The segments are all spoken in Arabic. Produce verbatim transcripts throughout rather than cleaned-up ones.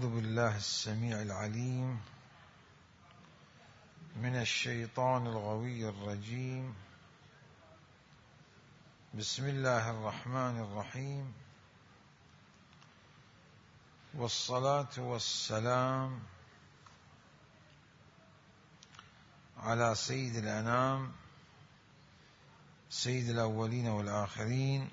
أعوذ بالله السميع العليم من الشيطان الغوي الرجيم. بسم الله الرحمن الرحيم، والصلاة والسلام على سيد الأنام سيد الأولين والآخرين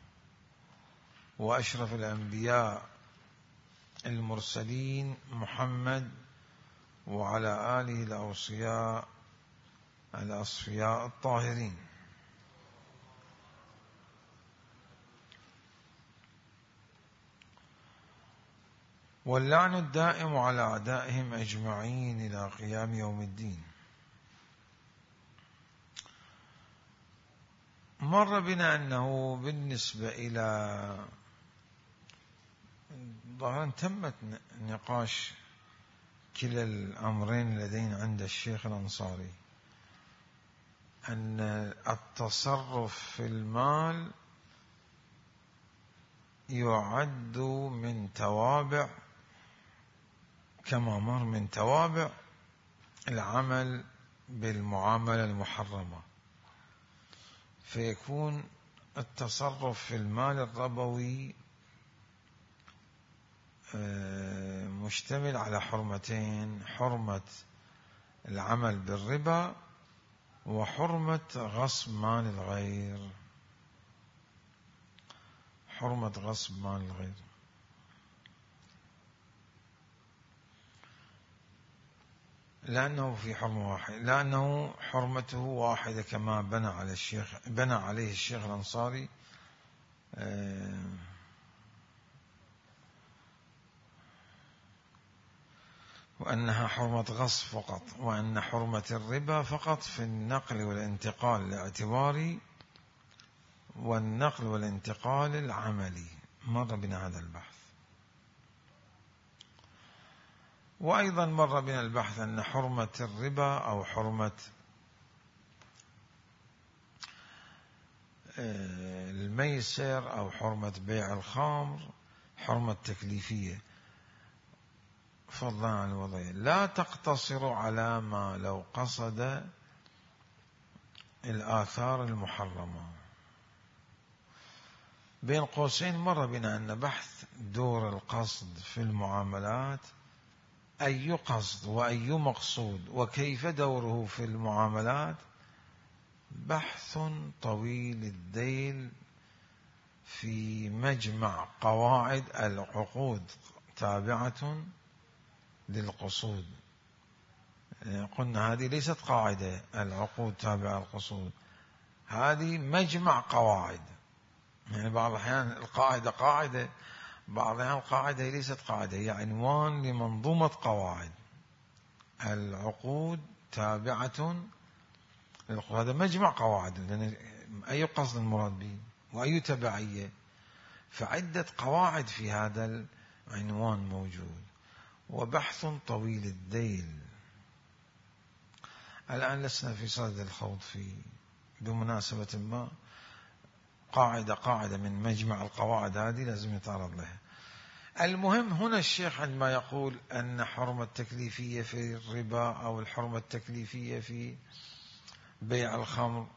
وأشرف الأنبياء المرسلين محمد وعلى آله الأوصياء الأصفياء الطاهرين. واللعن الدائم على أعدائهم أجمعين إلى قيام يوم الدين. مر بنا أنه بالنسبة إلى ظاهرا تمت نقاش كلا الأمرين لدينا عند الشيخ الأنصاري، أن التصرف في المال يعد من توابع، كما مر من توابع العمل بالمعاملة المحرمة، فيكون التصرف في المال الربوي مشتمل على حرمتين: حرمة العمل بالربا وحرمة غصب مال الغير. حرمة غصب مال الغير لأنه في حرمة واحدة، لأنه حرمته واحدة كما بنى على الشيخ بنى عليه الشيخ الأنصاري، وأنها حرمة غصب فقط، وأن حرمة الربا فقط في النقل والانتقال الاعتباري والنقل والانتقال العملي. مر بنا هذا البحث. وأيضا مر بنا البحث أن حرمة الربا أو حرمة الميسر أو حرمة بيع الخمر حرمة تكليفية فضلا عن الوضعية، لا تقتصر على ما لو قصد الآثار المحرمة. بين قوسين مر بنا أن بحث دور القصد في المعاملات، أي قصد وأي مقصود وكيف دوره في المعاملات، بحث طويل الذيل في مجمع قواعد العقود تابعة للقصود. قلنا هذه ليست قاعدة، العقود تابعة للقصود، هذه مجمع قواعد. يعني بعض الأحيان القاعدة قاعدة، بعض الأحيان القاعدة ليست قاعدة، هي عنوان لمنظومة قواعد. العقود تابعة للقصود، هذا مجمع قواعد، لأن أي قصد المراد به وأي تبعية، فعدة قواعد في هذا العنوان موجود، وبحث طويل الذيل. الآن لسنا في صدد الخوض في بمناسبة ما قاعدة قاعدة من مجمع القواعد هذه لازم يتعرض لها. المهم هنا الشيخ عندما يقول أن حرمة التكليفية في الربا أو الحرمة التكليفية في بيع الخمر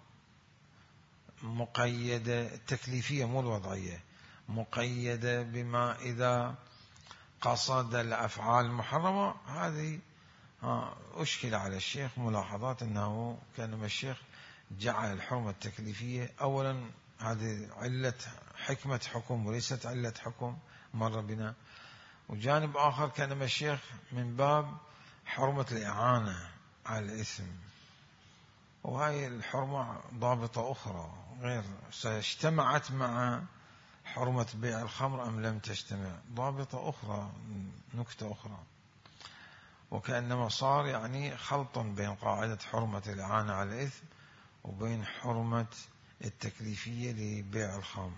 مقيدة، التكليفية مو الوضعية، مقيدة بما إذا قصد الأفعال المحرمة، هذه أشكل على الشيخ ملاحظات أنه كان الشيخ جعل الحرمة التكليفية أولا هذه علة حكمة حكم وليست علة حكم، مر بنا. وجانب آخر كان الشيخ من باب حرمة الإعانة على الإثم، وهي الحرمة ضابطة أخرى غير اجتمعت مع حرمة بيع الخمر أم لم تجتمع، ضابطة أخرى، نكتة أخرى. وكأنما صار يعني خلط بين قاعدة حرمة الإعانة على الإثم وبين حرمة التكليفية لبيع الخمر.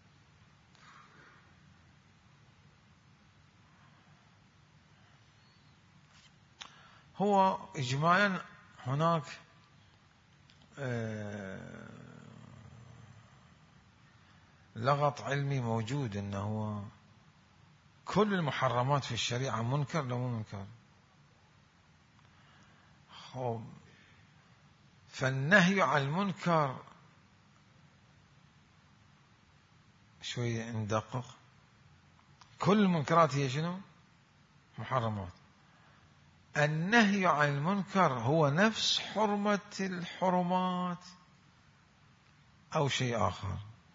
هو إجمالا هناك لغط علمي موجود، أنه كل المحرمات في الشريعة منكر لو مو منكر؟ خب فالنهي عن المنكر شوية ندقق. كل المنكرات هي شنو؟ محرمات. النهي عن المنكر هو نفس حرمة الحرمات أو شيء آخر؟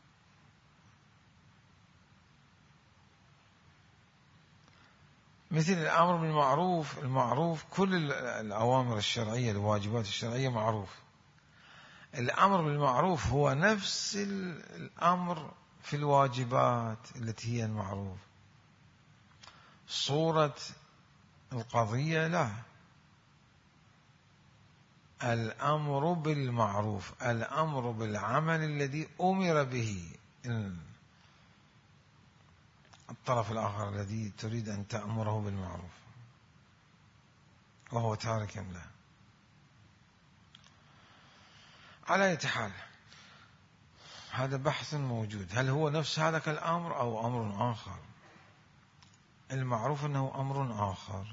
مثل الأمر بالمعروف، المعروف كل الأوامر الشرعية الواجبات الشرعية معروف. الأمر بالمعروف هو نفس الأمر في الواجبات التي هي المعروف. صورة القضية لا، الأمر بالمعروف الأمر بالعمل الذي أمر به الطرف الآخر الذي تريد أن تأمره بالمعروف وهو تارك له. على أي حال هذا بحث موجود، هل هو نفس هذا الأمر أو أمر آخر؟ المعروف أنه أمر آخر.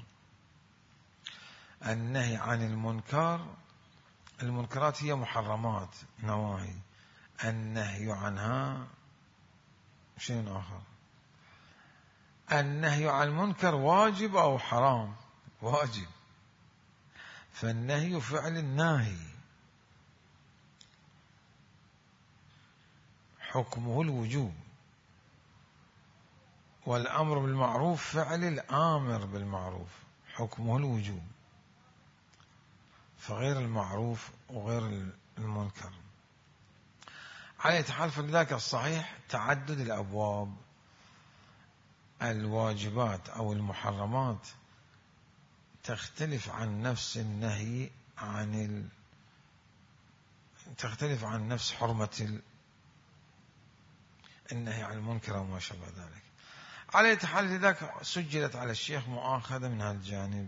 النهي عن المنكر، المنكرات هي محرمات نواهي، النهي عنها شيء آخر. النهي عن المنكر واجب أو حرام؟ واجب، فالنهي فعل الناهي حكمه الوجوب، والأمر بالمعروف فعل الآمر بالمعروف حكمه الوجوب، فغير المعروف وغير المنكر. على حال فلذلك الصحيح تعدد الأبواب. الواجبات أو المحرمات تختلف عن نفس النهي عن ال... تختلف عن نفس حرمة ال... النهي عن المنكر وما شابه ذلك. على حال لذلك سجلت على الشيخ مؤاخذة من هذا الجانب.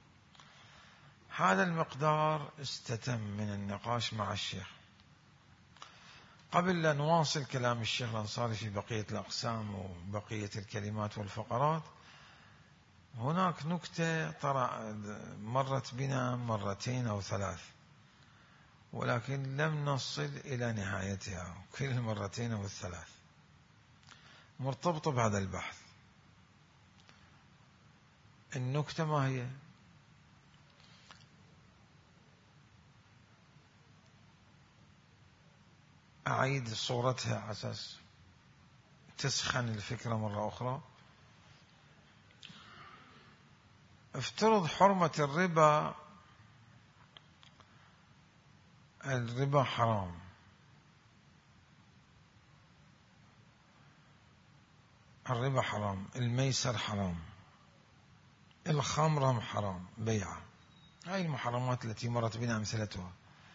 هذا المقدار استتم من النقاش مع الشيخ. قبل لا نواصل كلام الشيخ الأنصاري في بقية الأقسام وبقية الكلمات والفقرات، هناك نكتة مرت بنا مرتين أو ثلاث، ولكن لم نصل إلى نهايتها كل المرتين أو الثلاث، مرتبطة بهذا البحث. النكتة ما هي؟ أعيد صورتها على أساس تسخن الفكرة مرة أخرى. افترض حرمة الربا، الربا حرام، الربا حرام، الميسر حرام، الخمر حرام بيعة، هاي المحرمات التي مرت بنا أمثلتها.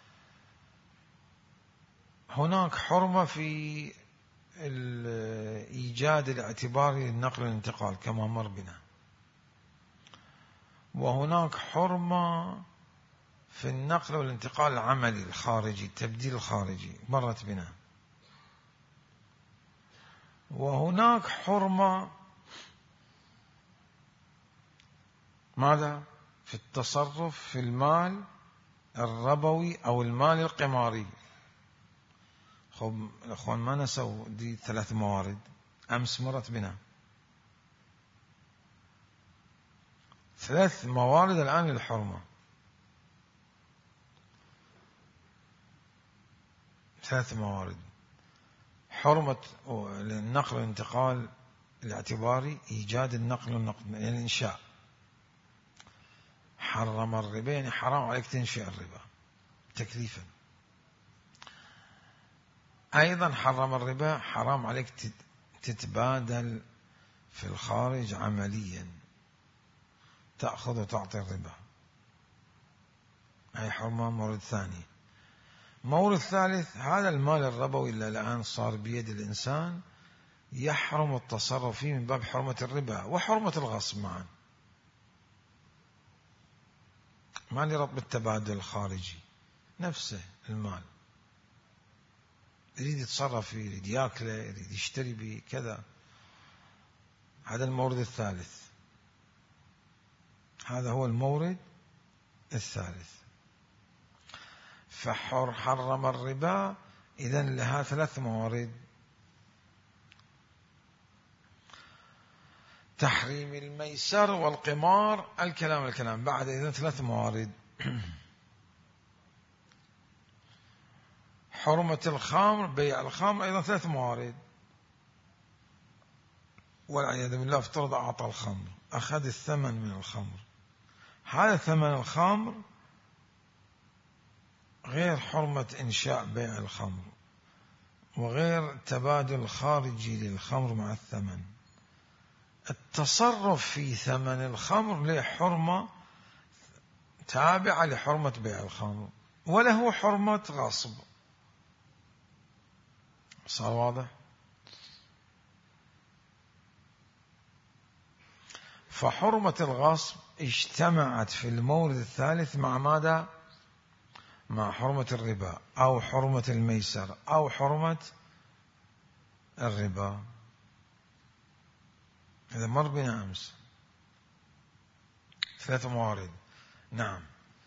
هناك حرمة في الإيجاد الاعتباري للنقل والانتقال كما مر بنا، وهناك حرمة في النقل والانتقال العملي الخارجي، التبديل الخارجي مرت بنا، وهناك حرمة ماذا؟ في التصرف في المال الربوي أو المال القماري. خب الأخوان ما نسوا دي ثلاث موارد أمس مرت بنا، ثلاث موارد الآن للحرمة، ثلاث موارد. حرمة النقل والانتقال الاعتباري، إيجاد النقل والنقل يعني الإنشاء. حرم الربا يعني حرام عليك تنشئ الربا تكليفا. أيضا حرم الربا حرام عليك تتبادل في الخارج عمليا، تأخذ وتعطي الربا، هي حرمة مورد ثاني. مورد ثالث، هذا المال الربوي اللي الآن صار بيد الإنسان يحرم التصرف فيه من باب حرمة الربا وحرمة الغصب معا. ما لي رب بالتبادل الخارجي، نفسه المال يريد يتصرف فيه، يريد ياكله، يريد يشتري به كذا. هذا المورد الثالث، هذا هو المورد الثالث. فحرم الربا إذن لها ثلاث موارد: تحريم الميسر والقمار، الكلام الكلام بعد إذن ثلاث موارد: حرمة الخمر، بيع الخمر، أيضا ثلاث موارد. والعياذ بالله افترض أعطى الخمر، أخذ الثمن من الخمر، هذا ثمن الخمر غير حرمة إنشاء بيع الخمر، وغير تبادل خارجي للخمر مع الثمن. التصرف في ثمن الخمر له حرمة تابعة لحرمة بيع الخمر، وله حرمة غصب. صار واضح؟ فحرمة الغصب اجتمعت في المورد الثالث مع ماذا؟ مع حرمة الربا أو حرمة الميسر أو حرمة الربا. هذا مر بنا أمس، ثلاث موارد. نعم.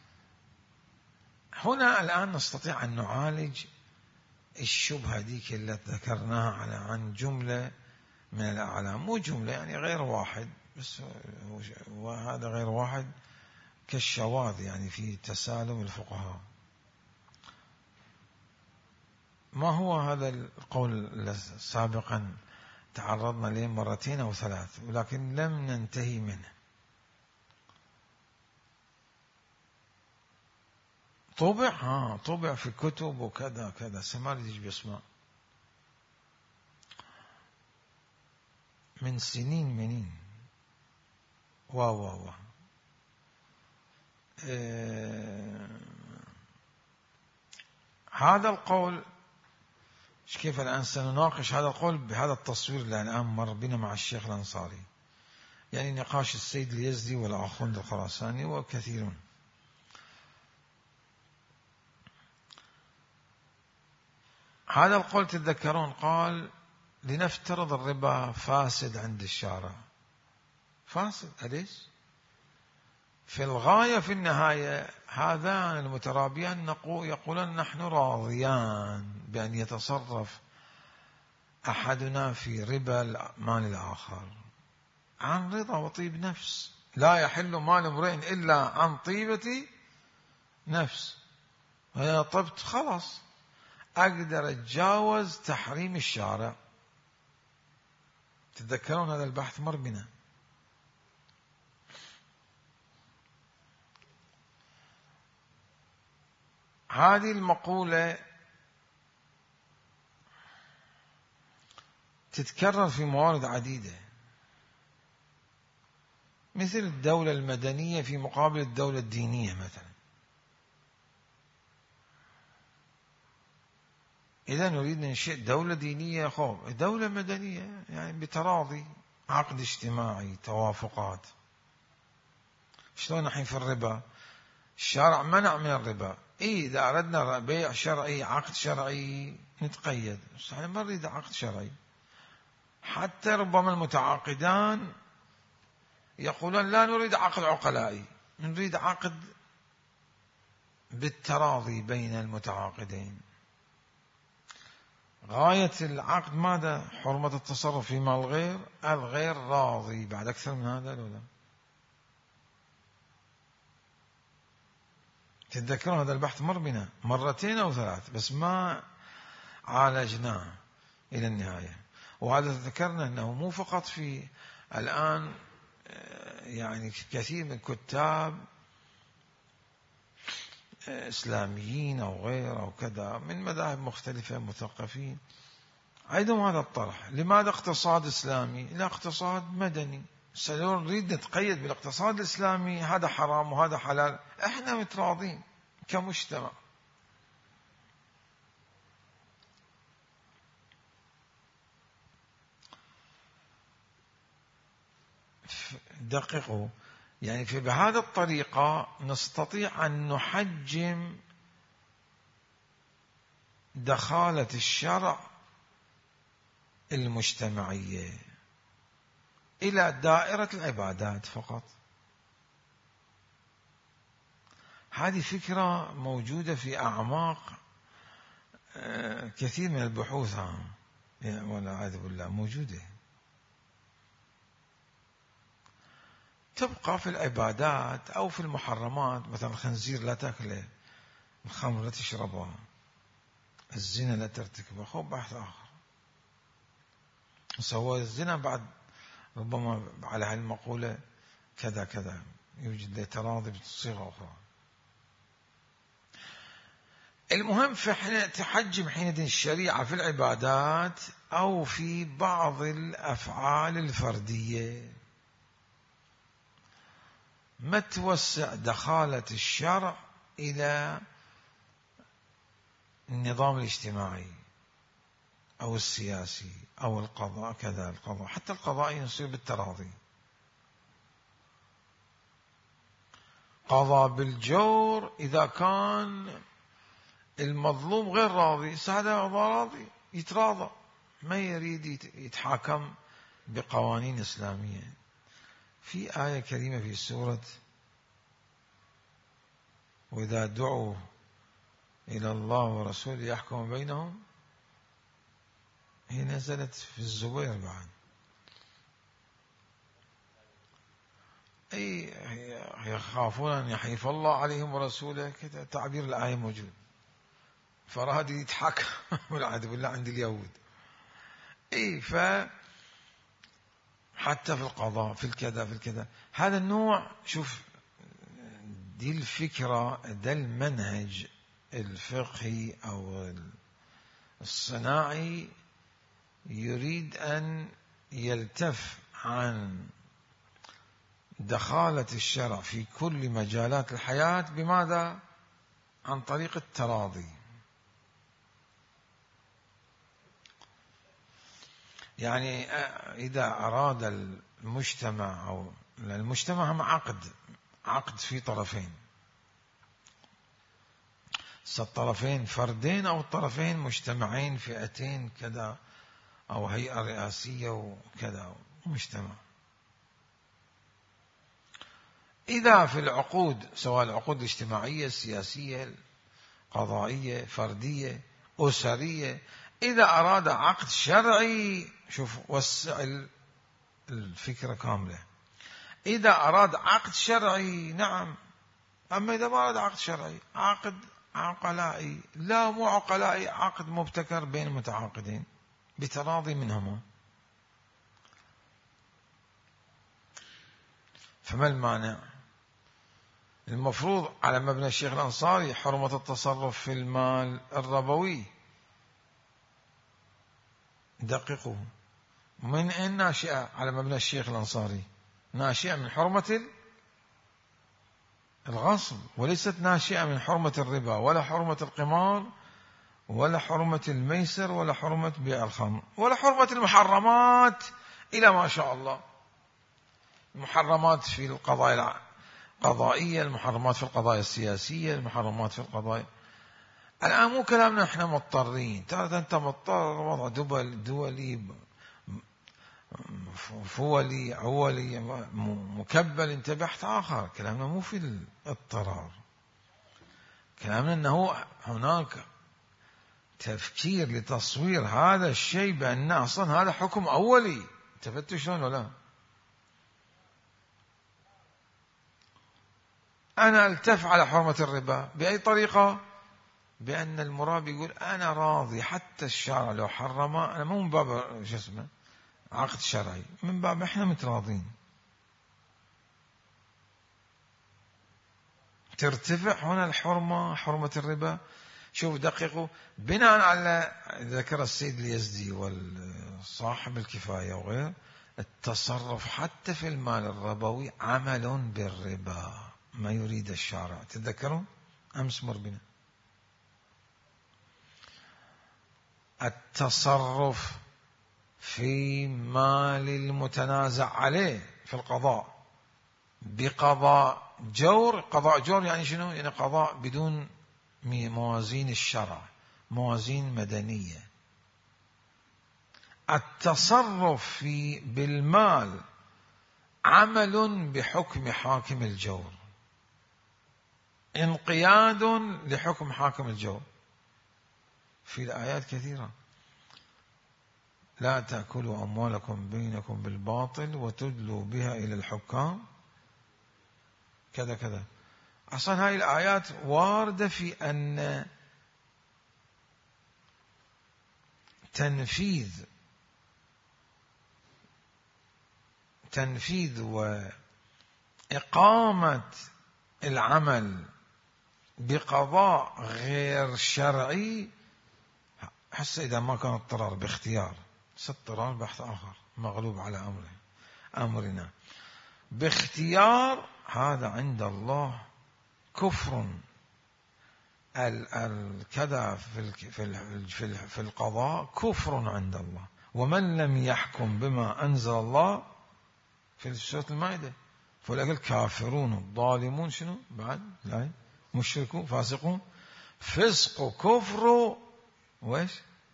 هنا الآن نستطيع أن نعالج الشبهة ديك التي ذكرناها على عن جملة من الأعلام، مو جملة يعني غير واحد بس، وهذا غير واحد كالشواذ يعني في تسالم الفقهاء. ما هو هذا القول سابقا تعرضنا له مرتين أو ثلاث ولكن لم ننتهي منه؟ طبع ها طبع في كتب وكذا كذا، سماري يجي بيسمع من سنين منين وا وا وا إيه هذا القول. كيف الآن سنناقش هذا القول بهذا التصوير اللي الآن مر بنا مع الشيخ الأنصاري، يعني نقاش السيد اليزدي والآخوند الخراساني وكثيرون. هذا القول تتذكرون قال لنفترض الربا فاسد عند الشارع، فاسد أليس؟ في الغاية في النهاية هذان المترابيان يقولون نحن راضيان بأن يتصرف أحدنا في ربا المال الآخر عن رضا وطيب نفس. لا يحل مال امرئ إلا عن طيبة نفس، وإذا طبت خلاص أقدر أتجاوز تحريم الشارع. تتذكرون هذا البحث مر بنا. هذه المقولة تتكرر في موارد عديدة، مثل الدولة المدنية في مقابل الدولة الدينية مثلا. إذا نريد ننشئ دولة دينية، خوف دولة مدنية يعني بتراضي، عقد اجتماعي، توافقات. شلون نحن في الربا؟ الشارع منع من الربا، إيه إذا أردنا بيع شرعي عقد شرعي نتقيد، بس احنا ما نريد عقد شرعي. حتى ربما المتعاقدان يقولون لا نريد عقد عقلائي، نريد عقد بالتراضي بين المتعاقدين. غاية العقد ماذا؟ حرمة التصرف في مال الغير، الغير راضي. بعد أكثر من هذا لولا. تتذكرون هذا البحث مر بنا مرتين أو ثلاث بس ما عالجناه إلى النهاية. وهذا ذكرنا أنه مو فقط في الآن، يعني كثير من كتاب إسلاميين أو غير أو كذا من مذاهب مختلفة مثقفين عندهم هذا الطرح. لماذا اقتصاد إسلامي لا اقتصاد مدني؟ سنريد نتقيد بالاقتصاد الإسلامي، هذا حرام وهذا حلال، احنا متراضين كمجتمع. دققوا يعني في بهذه الطريقة نستطيع أن نحجم دخالة الشرع المجتمعية. إلى دائرة العبادات فقط. هذه فكرة موجودة في أعماق كثير من البحوث، والعياذ بالله موجودة، تبقى في العبادات أو في المحرمات. مثلا الخنزير لا تأكله، الخمر لا تشربها، الزنا لا ترتكبه، خب بحث آخر. سوى الزنا بعد ربما على هالمقولة كذا كذا، يوجد له تراضي بصيغة أخرى. المهم في حين تحجم حينئذ الشريعة في العبادات أو في بعض الأفعال الفردية، ما توسع دخالة الشرع إلى النظام الاجتماعي أو السياسي أو القضاء. كذا القضاء، حتى القضاء يصير بالتراضي. قضى بالجور إذا كان المظلوم غير راضي، هذا راضي يتراضى، ما يريد يتحاكم بقوانين إسلامية. في آية كريمة في سورة وإذا دعوا إلى الله ورسوله يحكم بينهم، هي نزلت في الزبير بعد. أي يخافون أن يحيف الله عليهم ورسوله، كذا تعبير الآية موجود. فراد يتحكم والعياذ بالله عند اليهود. اي ف حتى في القضاء، في الكذا، في الكذا، هذا النوع. شوف دي الفكرة، ده المنهج الفقهي أو الصناعي يريد أن يلتف عن دخالة الشرع في كل مجالات الحياة. بماذا؟ عن طريق التراضي. يعني إذا أراد المجتمع، أو المجتمع هم عقد عقد في طرفين، الطرفين فردين أو الطرفين مجتمعين، فئتين كذا، أو هيئة رئاسية وكذا، مجتمع. إذا في العقود، سواء العقود الاجتماعية، السياسية، القضائية، فردية، أسرية، إذا أراد عقد شرعي، شوف وسع الفكرة كاملة. إذا أراد عقد شرعي نعم، أما إذا ما أراد عقد شرعي، عقد عقلائي، لا مو عقلائي، عقد مبتكر بين متعاقدين بتراضي منهما. فما المانع؟ المفروض على مبنى الشيخ الأنصاري حرمة التصرف في المال الربوي. دققوا، من أين ناشئة على مبنى الشيخ الأنصاري؟ ناشئة من حرمة الغصب، وليست ناشئة من حرمة الربا، ولا حرمة القمار، ولا حرمة الميسر، ولا حرمة بيع الخمر، ولا حرمة المحرمات إلى ما شاء الله. المحرمات في القضايا القضائية، المحرمات في القضايا السياسية، المحرمات في القضايا. الآن مو كلامنا احنا مضطرين، ترى أنت مضطر، وضع دول دولي فولي عولي مكبل، انت بحث آخر. كلامنا مو في الاضطرار، كلامنا أنه هناك تفكير لتصوير هذا الشيء بأن أصلا هذا حكم أولي. تفتوا شلون ولا؟ أنا ألتف على حرمة الربا بأي طريقة؟ بأن المرابي يقول أنا راضي، حتى الشارع لو حرمه، أنا مو من باب شو اسمه عقد شرعي، من باب إحنا متراضين. ترتفع هنا الحرمة، حرمة الربا. شوف دققوا، بناء على ذكر السيد اليزدي والصاحب الكفاية وغير، التصرف حتى في المال الربوي عمل بالربا، ما يريد الشارع. تذكرون أمس مر بنا التصرف في مال المتنازع عليه في القضاء بقضاء جور. قضاء جور يعني شنو؟ يعني قضاء بدون موازين الشرع، موازين مدنية. التصرف في بالمال عمل بحكم حاكم الجور، انقياد لحكم حاكم الجور. في الآيات كثيرة: لا تأكلوا أموالكم بينكم بالباطل وتدلوا بها إلى الحكام كذا كذا. أصلا هاي الآيات واردة في أن تنفيذ تنفيذ وإقامة العمل بقضاء غير شرعي، حتى إذا ما كان اضطرار باختيار، اضطرار بحث آخر مغلوب على أمره أمرنا باختيار، هذا عند الله كفر. الكذا في القضاء كفر عند الله. ومن لم يحكم بما أنزل الله في سورة المائدة فأولئك الكافرون الظالمون. شنو بعد؟ لا مشركون فاسقون. فسق كفر وإيش؟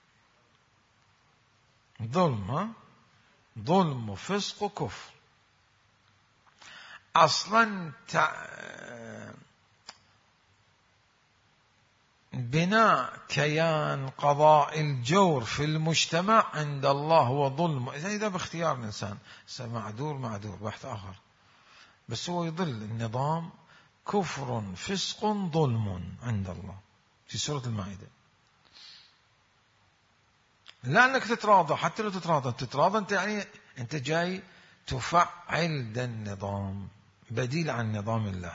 ظلم. ها ظلم وفسق كفر. أصلا تع... بناء كيان قضاء الجور في المجتمع عند الله هو ظلم، إذا باختيار الإنسان معذور معذور بحث آخر، بس هو يضل النظام كفر فسق ظلم عند الله في سورة المائدة. لا أنك تتراضى، حتى لو تتراضى تتراضى أنت يعني أنت جاي تفعل ذا النظام بديل عن نظام الله.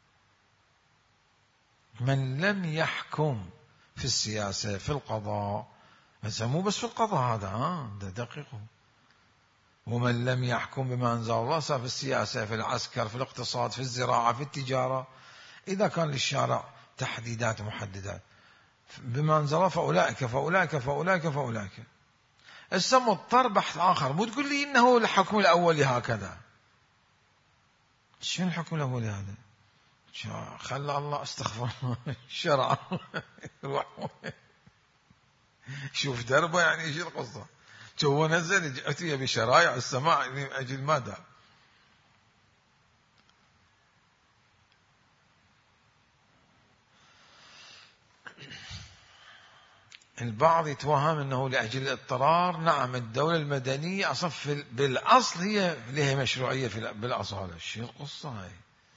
من لم يحكم في السياسة في القضاء، بس مو بس في القضاء هذا، ها ده دقيقه. ومن لم يحكم بما أنزل الله في السياسة في العسكر في الاقتصاد في الزراعة في التجارة، إذا كان للشارع تحديدات ومحددات بما أنزل الله فأولئك فأولئك فأولئك فأولئك. هسه مضطر بحث آخر، مو تقول لي إنه الحكم الأولي هكذا. شنو الحكم الأولي هذا؟ خلى الله استغفر الشرع شوف دربه يعني ايش القصة. هو نزل أتي بشرائع السماع من أجل ماذا؟ البعض يتوهم أنه لأجل الاضطرار. نعم الدولة المدنية أصف بالأصل هي لها مشروعية في بالأصالة. شو القصة هاي؟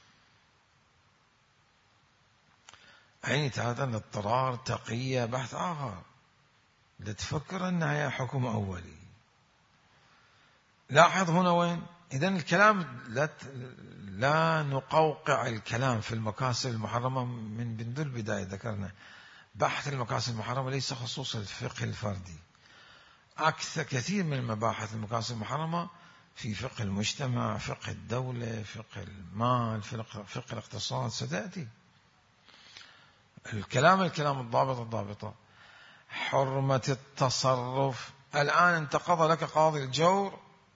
عيني هذا الاضطرار تقية بحث آخر. لا تفكر أنها هي حكم أولي. لاحظ هنا وين إذن الكلام لا لا نقوقع الكلام في المكاسب المحرمة من منذ البداية. ذكرنا بحث المكاسب المحرمة ليس خصوص الفقه الفردي. أكثر كثير من مباحث المكاسب المحرمة في فقه المجتمع، فقه الدولة، فقه المال، فقه الاقتصاد ستأتي. الكلام الكلام الضابط الضابطة. حرمة التصرف. الآن انتقض لك قاضي الجور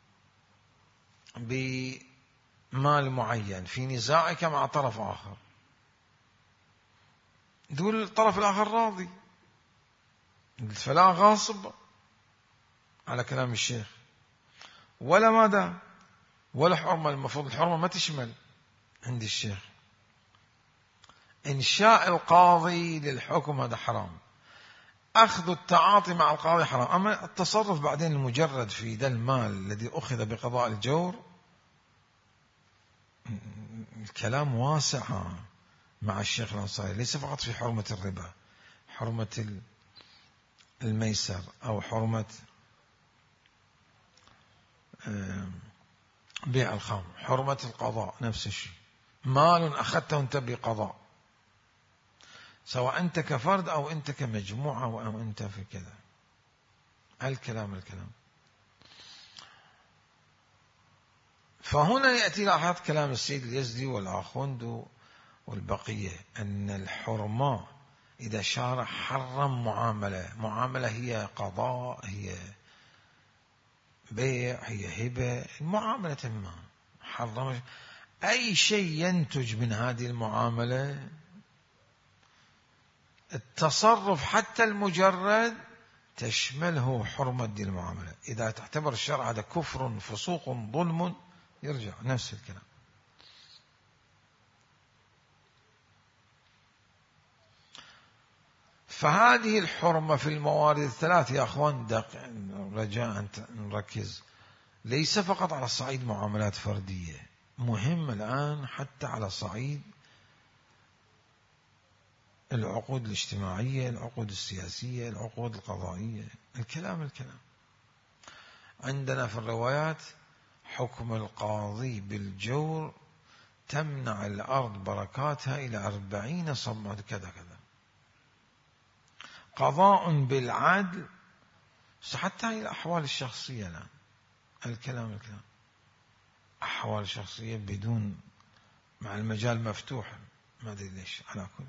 بمال معين في نزاعك مع طرف آخر، دول الطرف الآخر راضي، فلا غاصب على كلام الشيخ ولا ماذا ولا حرمة. المفروض الحرمة ما تشمل عند الشيخ. إنشاء القاضي للحكم هذا حرام، أخذ التعاطي مع القاضي حرام. أما التصرف بعدين المجرد في ذا المال الذي أخذ بقضاء الجور، الكلام واسع مع الشيخ الأنصاري، ليس فقط في حرمة الربا، حرمة الميسر أو حرمة بيع الخمر، حرمة القضاء نفس الشيء. مال أخذته أنت بقضاء، سواء أنت كفرد أو أنت كمجموعة أو أنت في كذا. الكلام الكلام فهنا يأتي لاحظ كلام السيد اليزدي والآخوند والبقية أن الحرمة إذا شارع حرم معاملة، معاملة هي قضاء، هي بيع، هي هبة، المعاملة ما حرم أي شيء ينتج من هذه المعاملة، التصرف حتى المجرد تشمله حرمة دي المعاملة. إذا تعتبر الشرع هذا كفر فسوق ظلم يرجع نفس الكلام. فهذه الحرمة في الموارد الثلاث يا أخوان دق... رجاء نركز، ليس فقط على صعيد معاملات فردية، مهم الآن حتى على صعيد العقود الاجتماعية، العقود السياسية، العقود القضائية. الكلام الكلام عندنا في الروايات حكم القاضي بالجور تمنع الأرض بركاتها إلى أربعين صبعا كذا كذا. قضاء بالعدل، حتى هي الأحوال الشخصية الآن الكلام الكلام أحوال الشخصية بدون، مع المجال مفتوح، ما أدري ليش على كل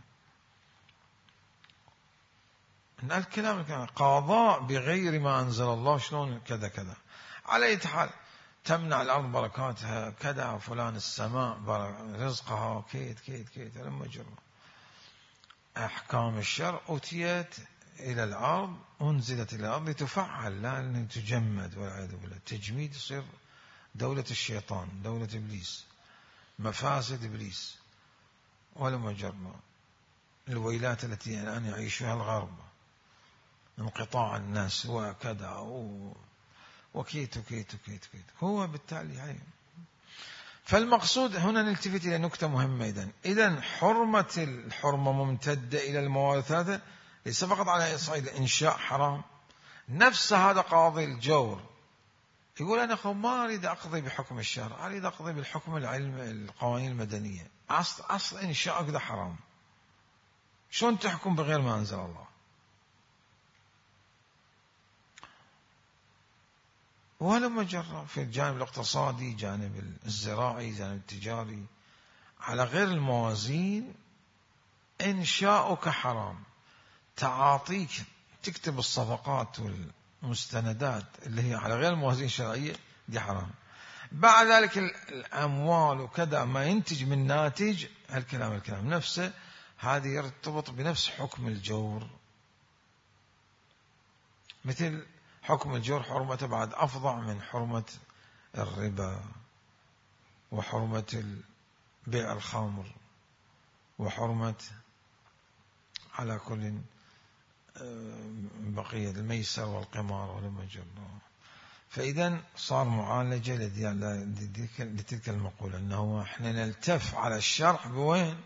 الكلام الكلام قضاء بغير ما أنزل الله شلون كذا كذا. على أي حال تمنع الأرض بركاتها كذا، فلان السماء رزقها كيت كيت كيت. لما جرى أحكام الشرع أتيت إلى الأرض، أنزلت إلى الأرض لتفعل، لا أن تجمد والعياذ بالله. التجميد يصير دولة الشيطان، دولة إبليس، مفاسد إبليس. ولما جرى الويلات التي الآن يعيشها الغرب، انقطاع الناس وكذا وكيت وكيت وكيت وكيت، هو بالتالي هاي. فالمقصود هنا نلتفت إلى نكتة مهمة. إذن إذن حرمة الحرمة ممتدة إلى الموارد الثلاثة، ليس فقط على صعيد الإنشاء حرام. نفس هذا قاضي الجور يقول أنا خو ما أريد أقضي بحكم الشرع، أريد أقضي بالحكم العلم القوانين المدنية. أصل أصل إنشاء كذا حرام، شلون تحكم بغير ما أنزل الله؟ ولما جرى في الجانب الاقتصادي، جانب الزراعي، جانب التجاري، على غير الموازين إنشاؤك حرام. تعاطيك تكتب الصفقات والمستندات اللي هي على غير الموازين الشرعية دي حرام. بعد ذلك الأموال وكذا ما ينتج من ناتج، هالكلام الكلام نفسه هذه يرتبط بنفس حكم الجور. مثل حكم الجور حرمته بعد أفظع من حرمة الربا، وحرمة بيع الخمر، وحرمة على كل بقية الميسر والقمار ولما جرى. فإذا صار معالجة لتلك المقولة أنه احنا نلتف على الشرع بوين؟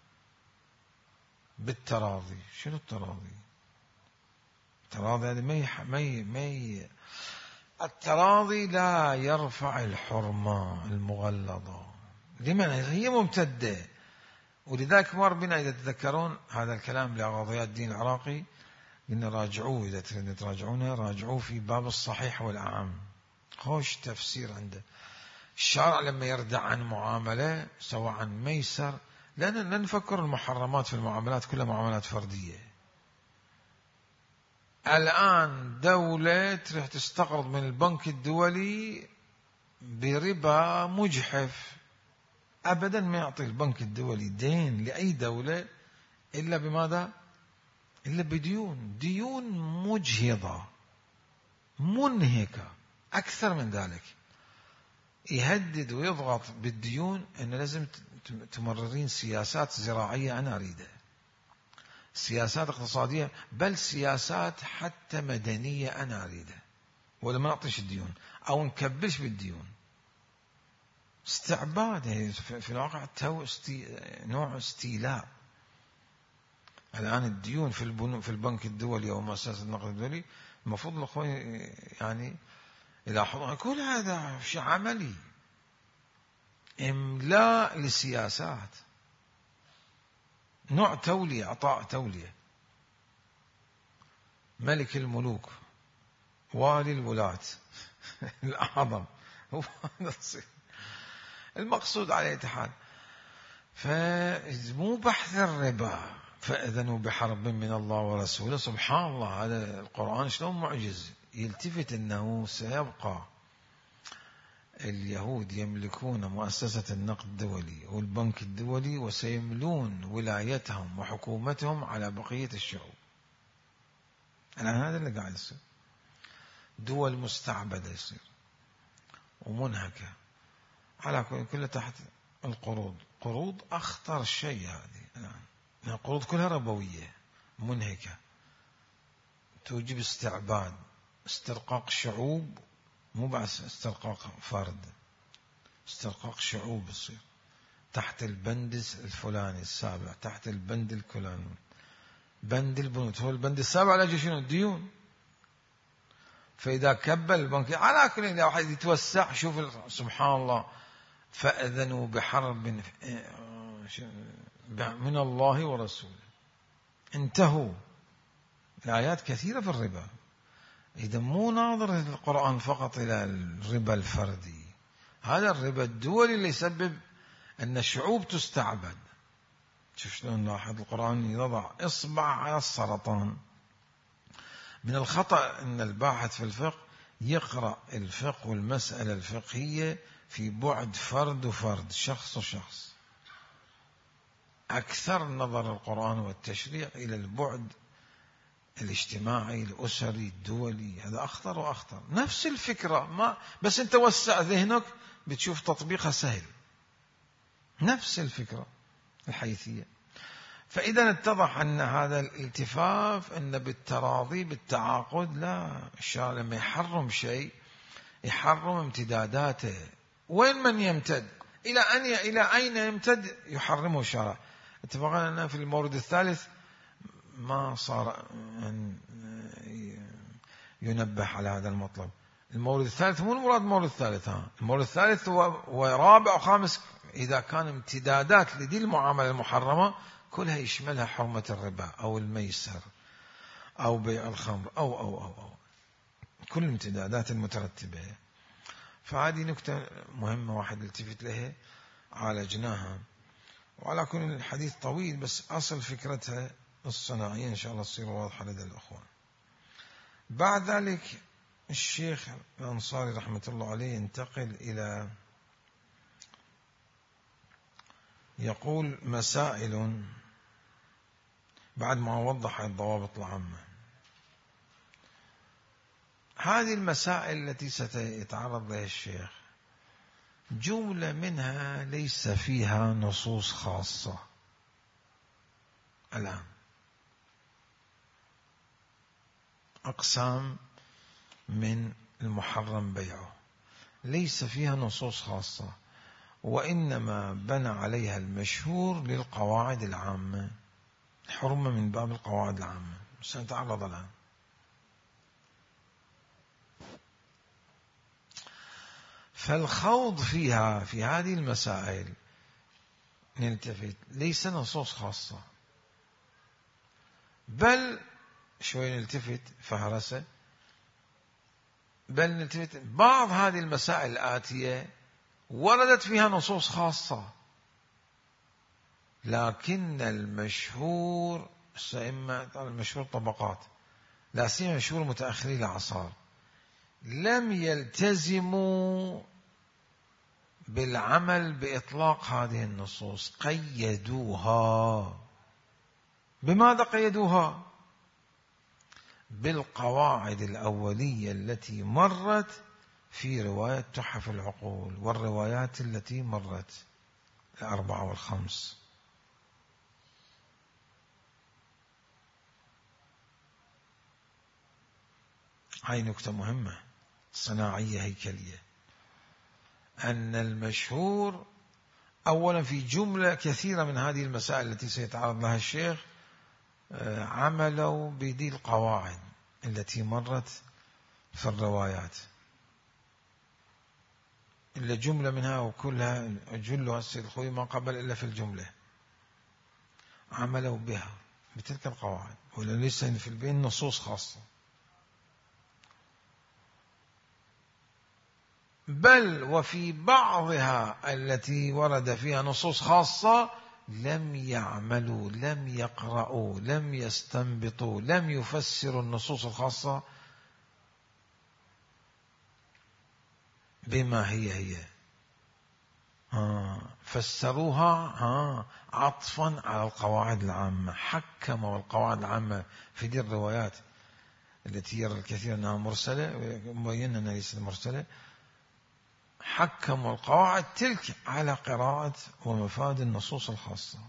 بالتراضي. شنو التراضي؟ التراضي هذا مي مي مي التراضي لا يرفع الحرمة المغلظة. لمن هي ممتدة. ولذلك مر بنا إذا تذكرون هذا الكلام لغضيات الدين العراقي، قلنا راجعوه، إذا تراجعونه راجعوه في باب الصحيح والأعم، خوش تفسير عنده. الشارع لما يردع عن معاملة سواء عن ميسر، لأن لا نفكر المحرمات في المعاملات كلها معاملات فردية. الآن دولة تروح تستقرض من البنك الدولي بربا مجحف، أبدا ما يعطي البنك الدولي دين لأي دولة إلا بماذا؟ إلا بديون، ديون مجهضة منهكة. أكثر من ذلك يهدد ويضغط بالديون أن لازم تمررين سياسات زراعية أنا أريدها، سياسات اقتصادية، بل سياسات حتى مدنية أنا أريدها، ولا ما نعطيش الديون أو نكبش بالديون. استعباد في الواقع، تو استي... نوع استيلاء. الآن الديون في البنوك في البنك الدولي أو مؤسسة النقد الدولي المفروض الأخوان يعني يلاحظون كل هذا شيء عملي، إملاء للسياسات، نوع تولية، عطاء تولية. ملك الملوك، والي الولاة الأعظم هو المقصود على الاتحاد. فمو بحث الربا فأذنوا بحرب من الله ورسوله. سبحان الله، هذا القرآن شلون معجز. يلتفت أنه سيبقى اليهود يملكون مؤسسة النقد الدولي والبنك الدولي، وسيملون ولايتهم وحكومتهم على بقية الشعوب. أنا هذا اللي قاعد يصير، دول مستعبدة يصير ومنهكة، على كل كله تحت القروض. قروض أخطر شيء هذه الآن، القروض كلها ربوية منهكة، توجب استعباد، استرقاق شعوب، مو بس استرقاق فرد، استرقاق شعوب يصير تحت البند الفلاني السابع، تحت البند الفلاني، بند البنوك هو البند السابع، لا شنو الديون. فإذا كبل البنك على كل، إذا واحد يتوسع، شوف سبحان الله، فأذنوا بحرب من الله ورسوله، انتهوا. الآيات كثيرة في الربا. إذا مو ناظر القرآن فقط إلى الربا الفردي، هذا الربا الدولي اللي يسبب أن الشعوب تستعبد. شوف شلون لاحظ القرآن يضع إصبع على السرطان. من الخطأ أن الباحث في الفقه يقرأ الفقه والمسألة الفقهية في بعد فرد وفرد، شخص وشخص. أكثر نظر القرآن والتشريع إلى البعد الاجتماعي الأسري الدولي، هذا أخطر وأخطر. نفس الفكرة، ما بس أنت وسع ذهنك بتشوف تطبيقها سهل، نفس الفكرة الحيثية. فإذا اتضح أن هذا الالتفاف أن بالتراضي بالتعاقد، لا، الشارع لما يحرم شيء يحرم امتداداته. وين من يمتد، إلى أن إلى أين يمتد يحرمه الشارع. اتفقنا أن في المورد الثالث ما صار أن ينبه على هذا المطلب. المورد الثالث مو المراد المورد الثالث، ها المورد الثالث هو رابع وخامس. إذا كان امتدادات لدي المعاملة المحرمة كلها يشملها حرمة الربا أو الميسر أو بيع الخمر أو أو أو, أو. كل الامتدادات المترتبة. فهذه نكتة مهمة واحد التفت لها، عالجناها. وعلى كل الحديث طويل، بس أصل فكرتها الصناعية إن شاء الله تصير واضحة لدى الأخوان. بعد ذلك الشيخ الأنصاري رحمة الله عليه ينتقل إلى يقول مسائل بعد ما وضح الضوابط العامة. هذه المسائل التي سيتعرض لها الشيخ جملة منها ليس فيها نصوص خاصة. الآن أقسام من المحرم بيعه ليس فيها نصوص خاصة، وإنما بنى عليها المشهور للقواعد العامة، حرمة من باب القواعد العامة. سنتعرض الآن. فالخوض فيها في هذه المسائل نلتفت ليس نصوص خاصة، بل شوي نلتفت فهرسة، بل نلتفت بعض هذه المسائل الآتية وردت فيها نصوص خاصة، لكن المشهور سئمة المشهور طبقات، لا سيما مشهور متأخري الأعصار، لم يلتزموا بالعمل بإطلاق هذه النصوص، قيدوها. بماذا قيدوها؟ بالقواعد الأولية التي مرت في رواية تحف العقول والروايات التي مرت الأربعة والخمس. هاي نكتة مهمة صناعية هيكلية، أن المشهور أولا في جملة كثيرة من هذه المسائل التي سيتعرض لها الشيخ عملوا بدي القواعد التي مرت في الروايات، إلا جملة منها وكلها جلها السيد الخوي ما قبل إلا في الجملة، عملوا بها بتلك القواعد، ولا ليس في البين نصوص خاصة. بل وفي بعضها التي ورد فيها نصوص خاصة لم يعملوا، لم يقرأوا، لم يستنبطوا، لم يفسروا النصوص الخاصة بما هي هي، ها فسروها ها عطفا على القواعد العامة، حكموا القواعد العامة في دي الروايات التي يرى الكثير أنها مرسلة، مبين أنها ليست مرسلة، حكموا القواعد تلك على قراءة ومفاد النصوص الخاصة.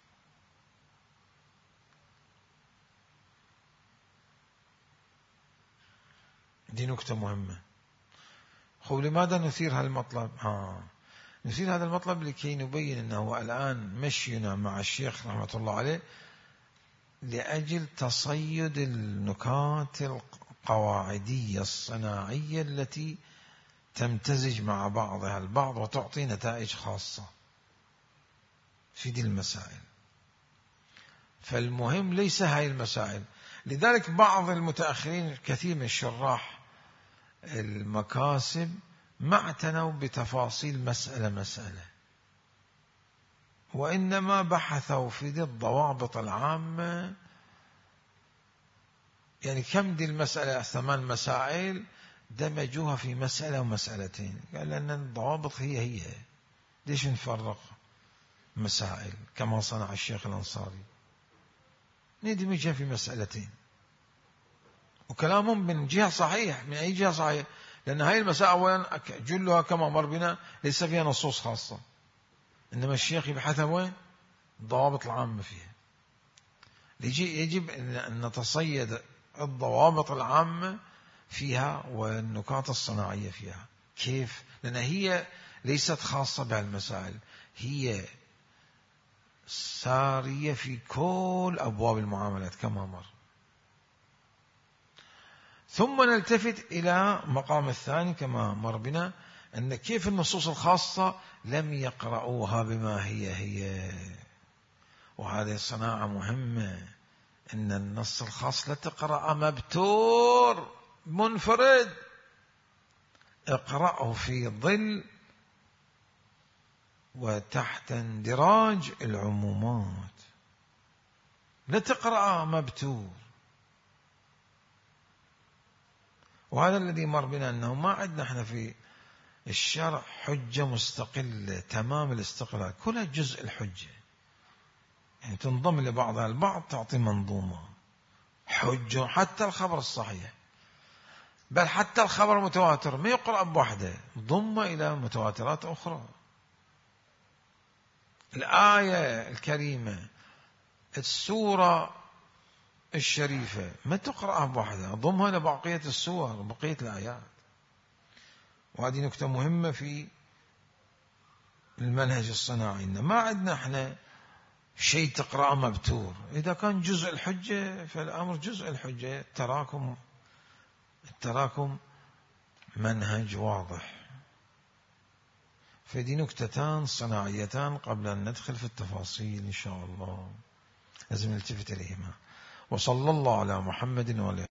دي نكتة مهمة. خب لماذا نثير هذا المطلب؟ ها نثير هذا المطلب لكي نبين أنه الآن مشينا مع الشيخ رحمة الله عليه لأجل تصيد النكات القواعدية الصناعية التي تمتزج مع بعضها البعض وتعطي نتائج خاصة في دي المسائل. فالمهم ليس هاي المسائل. لذلك بعض المتأخرين كثير من الشراح المكاسب ما اعتنوا بتفاصيل مسألة مسألة، وإنما بحثوا في دي الضوابط العامة. يعني كم دي المسألة؟ ثمان مسائل دمجوها في مسألة ومسألتين، قال لأن الضوابط هي هي، ليش نفرق مسائل كما صنع الشيخ الأنصاري؟ ندمجها في مسألتين. وكلامهم من جهة صحيح. من أي جهة صحيح؟ لأن هاي المسائل أولا جلها كما مر بنا ليس فيها نصوص خاصة، إنما الشيخ يبحثها وين؟ الضوابط العامة فيها. يجب أن نتصيد الضوابط العامة فيها والنكات الصناعية فيها. كيف؟ لأن هي ليست خاصة بهالمسائل، هي سارية في كل أبواب المعاملات كما مر. ثم نلتفت إلى مقام الثاني كما مر بنا، أن كيف النصوص الخاصة لم يقرأوها بما هي هي. وهذه صناعة مهمة، إن النص الخاص لا تقرأ مبتور منفرد، اقرأه في ظل وتحت اندراج العمومات، لا تقرأ مبتور. وهذا الذي مر بنا أنه ما عندنا احنا في الشرع حجة مستقلة تمام الاستقلال، كلها جزء الحجة، يعني تنضم لبعضها البعض تعطي منظومة حجة. حتى الخبر الصحيح، بل حتى الخبر المتواتر ما يقرأ بوحده، ضم إلى متواترات أخرى. الآية الكريمة، السورة الشريفة ما تقرأها بوحدها، ضمها لبقية السور وبقية الآيات. وهذه نكتة مهمة في المنهج الصناعي، إن ما عندنا احنا شيء تقرأ مبتور. إذا كان جزء الحجة فالأمر جزء الحجة، التراكم التراكم منهج واضح. فدي نكتتان صناعيتان قبل أن ندخل في التفاصيل إن شاء الله لازم نلتفت إليهما. وصلى الله على محمد وعلى